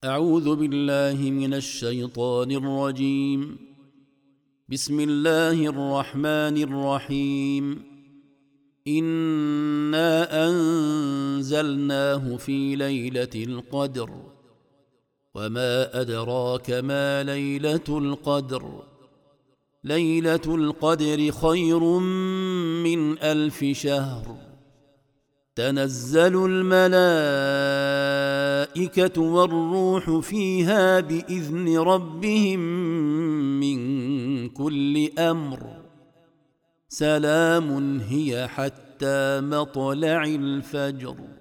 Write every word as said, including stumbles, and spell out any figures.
أعوذ بالله من الشيطان الرجيم. بسم الله الرحمن الرحيم. إنا أنزلناه في ليلة القدر وما أدراك ما ليلة القدر ليلة القدر خير من ألف شهر. تنزل الملائكة والروح فيها بإذن ربهم من كل أمر. سلام هي حتى مطلع الفجر.